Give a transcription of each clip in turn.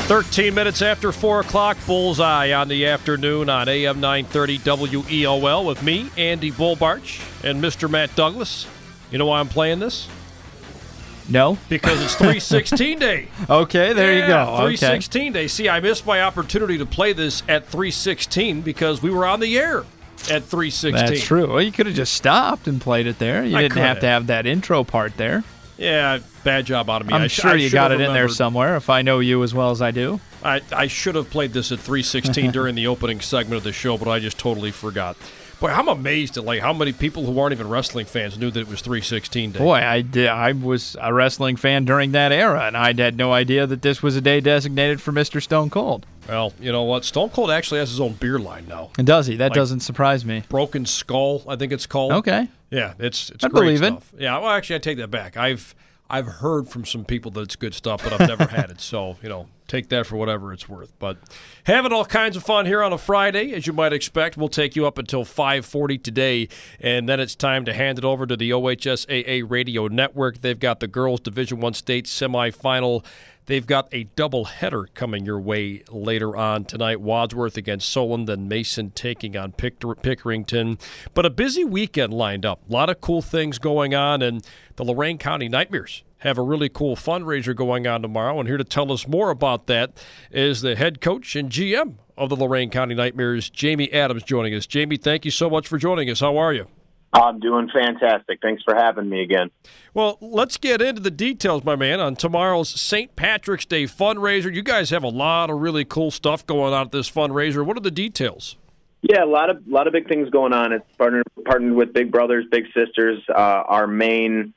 13 minutes after 4 o'clock, Bullseye on the afternoon on AM 930 WEOL with me, Andy Bullbarch, and Mr. Matt Douglas. You know why I'm playing this? No. Because it's 316 Day. Okay, there you go. 316 Day. See, I missed my opportunity to play this at 316 because we were on the air at 316. That's true. Well, you could have just stopped and played it there. You didn't have to have that intro part there. Yeah, bad job out of me. I'm sure you got it in there somewhere, if I know you as well as I do. I should have pplayed this at 316 during the opening segment of the show, but I just totally forgot. Boy, I'm amazed at how many people who aren't even wrestling fans knew that it was 316 Day. Boy, I was a wrestling fan during that era, and I had no idea that this was a day designated for Mr. Stone Cold. Well, you know what? Stone Cold actually has his own beer line now. And does he? That doesn't surprise me. Broken Skull, I think it's called. Okay. Yeah, it's I great believe stuff. Yeah, well, actually, I take that back. I've heard from some people that it's good stuff, but I've never had it. So, take that for whatever it's worth. But having all kinds of fun here on a Friday, as you might expect. We'll take you up until 5:40 today, and then it's time to hand it over to the OHSAA Radio Network. They've got the Girls Division I State Semifinal. They've got a doubleheader coming your way later on tonight. Wadsworth against Solon, then Mason taking on Pickerington. But a busy weekend lined up. A lot of cool things going on, and the Lorain County Nightmares have a really cool fundraiser going on tomorrow. And here to tell us more about that is the head coach and GM of the Lorain County Nightmares, Jamie Adams, joining us. Jamie, thank you so much for joining us. How are you? I'm doing fantastic. Thanks for having me again. Well, let's get into the details, my man, on tomorrow's St. Patrick's Day fundraiser. You guys have a lot of really cool stuff going on at this fundraiser. What are the details? Yeah, a lot of big things going on. It's partnered with Big Brothers Big Sisters. Our main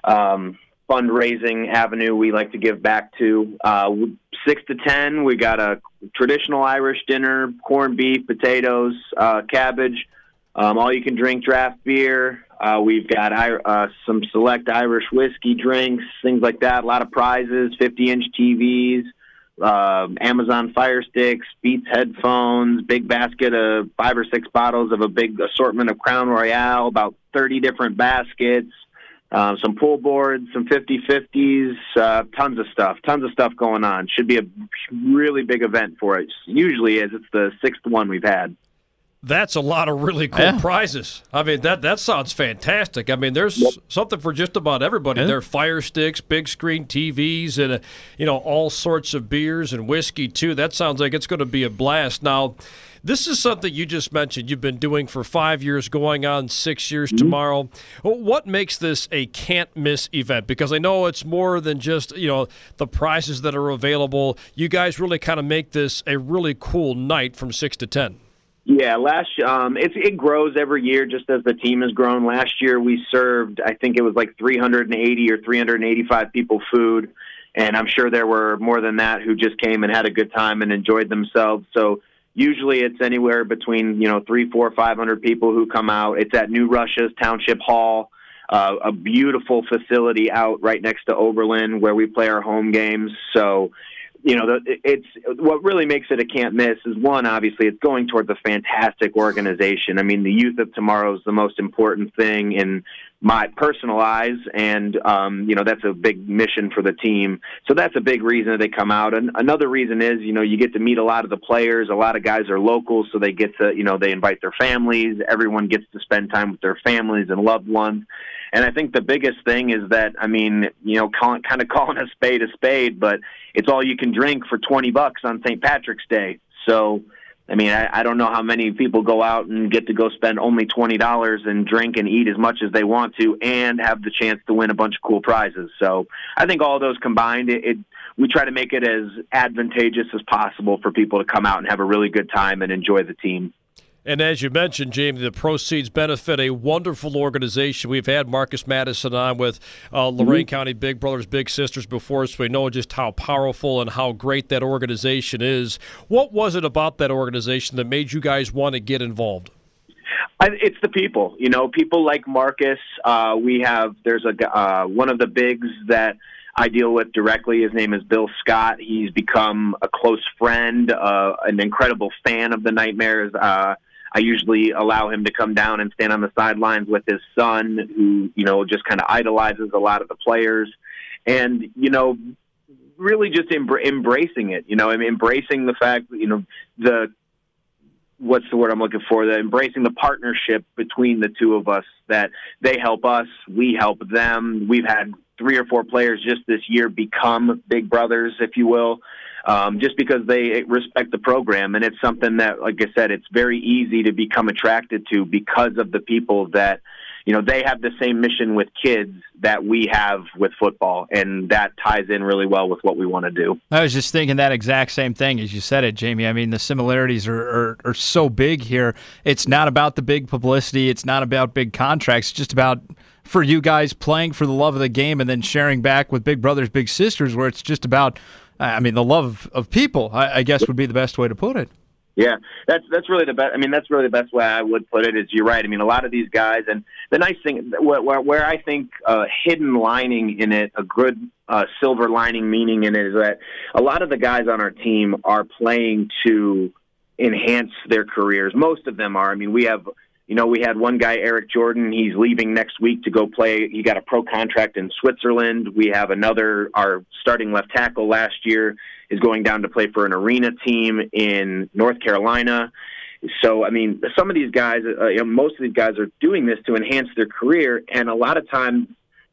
fundraising avenue we like to give back to. 6 to 10, we got a traditional Irish dinner, corned beef, potatoes, cabbage. All you can drink draft beer. We've got some select Irish whiskey drinks, things like that. A lot of prizes, 50-inch TVs, Amazon Fire Sticks, Beats headphones, big basket of 5 or 6 bottles of a big assortment of Crown Royale, about 30 different baskets, some pull boards, some 50-50s, tons of stuff going on. Should be a really big event for us. Usually is. It's the 6th one we've had. That's a lot of really cool prizes. I mean, that sounds fantastic. I mean, there's something for just about everybody. There are Fire Sticks, big screen TVs, and all sorts of beers and whiskey too. That sounds like it's going to be a blast. Now, this is something you just mentioned you've been doing for 5 years, going on 6 years tomorrow. What makes this a can't-miss event? Because I know it's more than just, the prizes that are available. You guys really kind of make this a really cool night from 6 to 10. Yeah, it grows every year just as the team has grown. Last year we served, I think it was like 380 or 385 people food, and I'm sure there were more than that who just came and had a good time and enjoyed themselves. So usually it's anywhere between 300, 400, 500 people who come out. It's at New Russia's Township Hall, a beautiful facility out right next to Oberlin where we play our home games. So it's what really makes it a can't miss is, one, obviously it's going towards a fantastic organization. I mean, the youth of tomorrow is the most important thing in my personal eyes, and that's a big mission for the team. So that's a big reason that they come out. And another reason is, you get to meet a lot of the players. A lot of guys are locals, so they get to, they invite their families. Everyone gets to spend time with their families and loved ones. And I think the biggest thing is that, kind of calling a spade, but it's all you can drink for $20 on St. Patrick's Day. So, I don't know how many people go out and get to go spend only $20 and drink and eat as much as they want to and have the chance to win a bunch of cool prizes. So I think all those combined, we try to make it as advantageous as possible for people to come out and have a really good time and enjoy the team. And as you mentioned, Jamie, the proceeds benefit a wonderful organization. We've had Marcus Madison on with Lorain County Big Brothers Big Sisters before, so we know just how powerful and how great that organization is. What was it about that organization that made you guys want to get involved? It's the people. People like Marcus. There's one of the bigs that I deal with directly. His name is Bill Scott. He's become a close friend, an incredible fan of the Nightmares. I usually allow him to come down and stand on the sidelines with his son, who, just kind of idolizes a lot of the players. And, really just embracing it. Embracing the fact, what's the word I'm looking for? Embracing the partnership between the two of us, that they help us, we help them. We've had 3 or 4 players just this year become big brothers, if you will, just because they respect the program. And it's something that, like I said, it's very easy to become attracted to because of the people that, they have the same mission with kids that we have with football, and that ties in really well with what we want to do. I was just thinking that exact same thing as you said it, Jamie. I mean, the similarities are so big here. It's not about the big publicity. It's not about big contracts. It's just about, for you guys, playing for the love of the game and then sharing back with big brothers, big sisters, where it's just about, the love of people, I guess would be the best way to put it. Yeah, that's really the best. That's really the best way I would put it. Is you're right. A lot of these guys, and the nice thing, where I think hidden lining in it, a good silver lining meaning in it, is that a lot of the guys on our team are playing to enhance their careers. Most of them are. We have, we had one guy, Eric Jordan. He's leaving next week to go play. He got a pro contract in Switzerland. We have another, our starting left tackle last year is going down to play for an arena team in North Carolina. So, some of these guys, most of these guys are doing this to enhance their career. And a lot of times,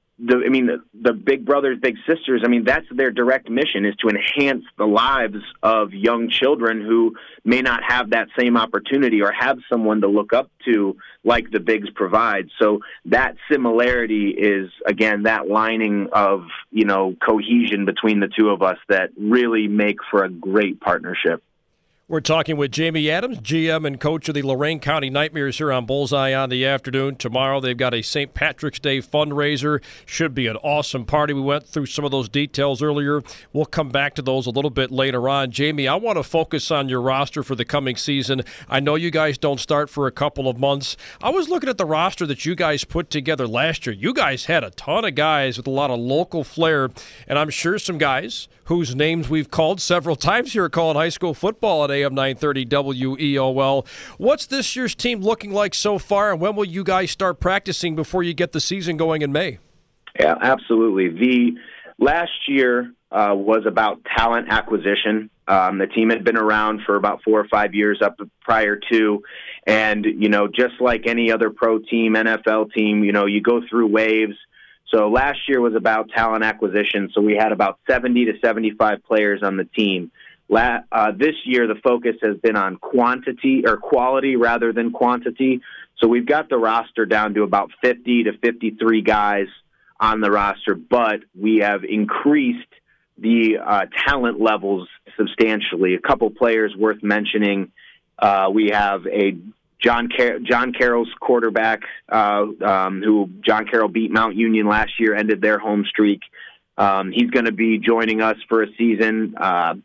the big brothers, big sisters, that's their direct mission, is to enhance the lives of young children who may not have that same opportunity or have someone to look up to like the bigs provide. So that similarity is, again, that lining of, cohesion between the two of us that really make for a great partnership. We're talking with Jamie Adams, GM and coach of the Lorain County Nightmares here on Bullseye on the Afternoon. Tomorrow they've got a St. Patrick's Day fundraiser. Should be an awesome party. We went through some of those details earlier. We'll come back to those a little bit later on. Jamie, I want to focus on your roster for the coming season. I know you guys don't start for a couple of months. I was looking at the roster that you guys put together last year. You guys had a ton of guys with a lot of local flair, and I'm sure some guys whose names we've called several times here calling high school football at AM 930 WEOL. What's this year's team looking like so far, and when will you guys start practicing before you get the season going in May? Yeah, absolutely. The last year was about talent acquisition. The team had been around for about 4 or 5 years up prior to, and, just like any other pro team, NFL team, you go through waves. So last year was about talent acquisition. So we had about 70 to 75 players on the team. This year, the focus has been on quality rather than quantity. So we've got the roster down to about 50 to 53 guys on the roster, but we have increased the talent levels substantially. A couple players worth mentioning. We have a John Carroll's quarterback, who John Carroll beat Mount Union last year, ended their home streak. He's going to be joining us for a season, 6'5",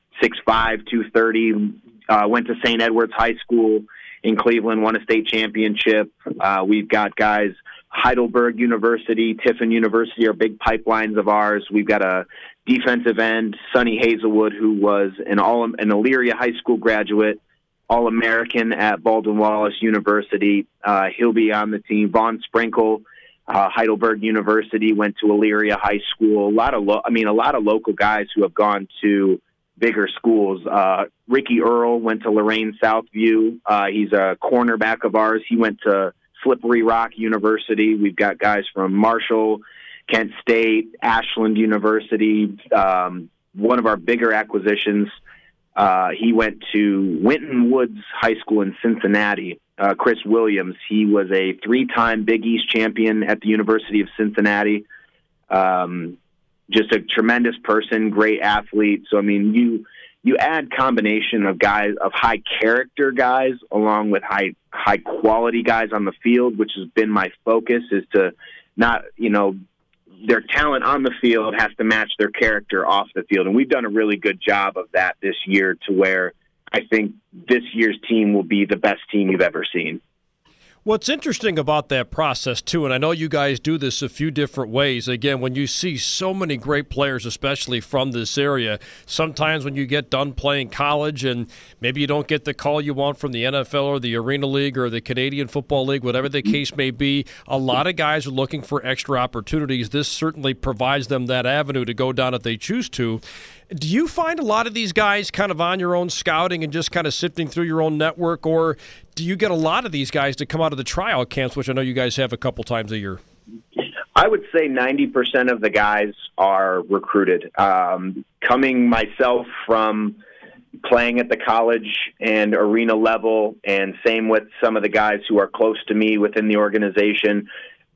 230, went to St. Edward's High School in Cleveland, won a state championship. We've got guys, Heidelberg University, Tiffin University are big pipelines of ours. We've got a defensive end, Sonny Hazelwood, who was an Elyria High School graduate, All-American at Baldwin Wallace University. He'll be on the team. Vaughn Sprinkle, Heidelberg University, went to Elyria High School. A lot of local guys who have gone to bigger schools. Ricky Earl went to Lorain Southview. He's a cornerback of ours. He went to Slippery Rock University. We've got guys from Marshall, Kent State, Ashland University. One of our bigger acquisitions, he went to Winton Woods High School in Cincinnati. Chris Williams, he was a 3-time Big East champion at the University of Cincinnati. Just a tremendous person, great athlete. So, you add combination of guys, of high character guys, along with high quality guys on the field, which has been my focus, is to not, their talent on the field has to match their character off the field. And we've done a really good job of that this year, to where I think this year's team will be the best team you've ever seen. What's interesting about that process, too, and I know you guys do this a few different ways, again, when you see so many great players, especially from this area, sometimes when you get done playing college and maybe you don't get the call you want from the NFL or the Arena League or the Canadian Football League, whatever the case may be, a lot of guys are looking for extra opportunities. This certainly provides them that avenue to go down if they choose to. Do you find a lot of these guys kind of on your own scouting and just kind of sifting through your own network, or do you get a lot of these guys to come out of the tryout camps, which I know you guys have a couple times a year? I would say 90% of the guys are recruited. Coming myself from playing at the college and arena level, and same with some of the guys who are close to me within the organization,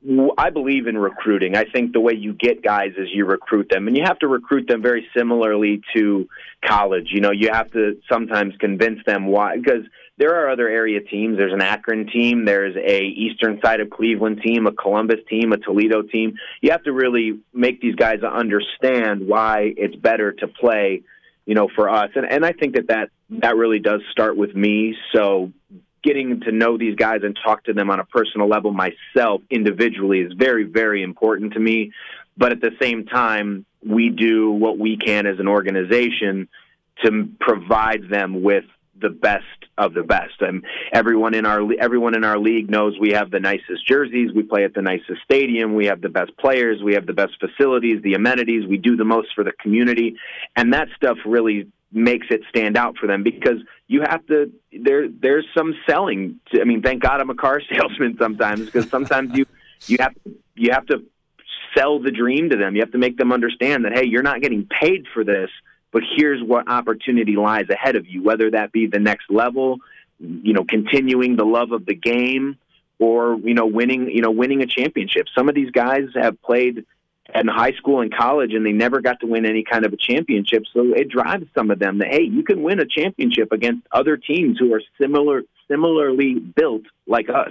I believe in recruiting. I think the way you get guys is you recruit them, and you have to recruit them very similarly to college. You know, you have to sometimes convince them why, because there are other area teams. There's an Akron team. There's a eastern side of Cleveland team, a Columbus team, a Toledo team. You have to really make these guys understand why it's better to play, you know, for us. And I think that really does start with me. So getting to know these guys and talk to them on a personal level myself individually is very, very important to me. But at the same time, we do what we can as an organization to provide them with the best of the best. And everyone in our league knows we have the nicest jerseys. We play at the nicest stadium. We have the best players. We have the best facilities, the amenities. We do the most for the community. And that stuff really makes it stand out for them, because you have to, there's some selling. I mean, thank God I'm a car salesman sometimes, because sometimes you have to sell the dream to them. You have to make them understand that, hey, you're not getting paid for this, but here's what opportunity lies ahead of you, whether that be the next level, you know, continuing the love of the game, or, you know, winning a championship. Some of these guys have played in high school and college, and they never got to win any kind of a championship. So it drives some of them that, hey, you can win a championship against other teams who are similarly built like us.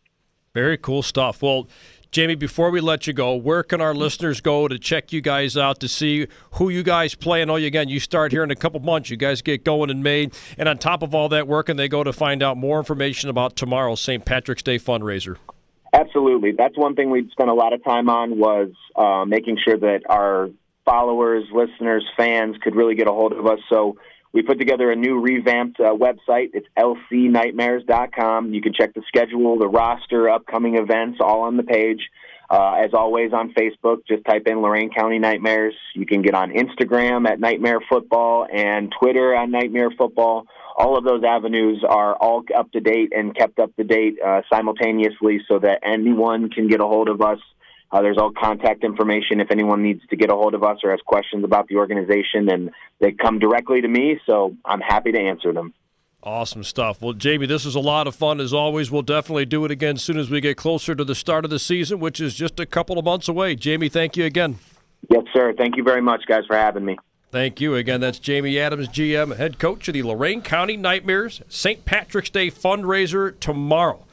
Very cool stuff. Well, Jamie, before we let you go, where can our listeners go to check you guys out, to see who you guys play? I know, again, you start here in a couple months. You guys get going in May. And on top of all that, where can they go to find out more information about tomorrow's St. Patrick's Day fundraiser? Absolutely. That's one thing we've spent a lot of time on, was making sure that our followers, listeners, fans could really get a hold of us. So we put together a new revamped website. It's lcnightmares.com. You can check the schedule, the roster, upcoming events, all on the page. As always, on Facebook, just type in Lorain County Nightmares. You can get on Instagram at Nightmare Football and Twitter on Nightmare Football. All of those avenues are all up to date and kept up to date simultaneously, so that anyone can get a hold of us. There's all contact information if anyone needs to get a hold of us or has questions about the organization, and they come directly to me, so I'm happy to answer them. Awesome stuff. Well, Jamie, this was a lot of fun as always. We'll definitely do it again as soon as we get closer to the start of the season, which is just a couple of months away. Jamie, thank you again. Yes, sir. Thank you very much, guys, for having me. Thank you. Again, that's Jamie Adams, GM, head coach of the Lorain County Nightmares. St. Patrick's Day fundraiser tomorrow.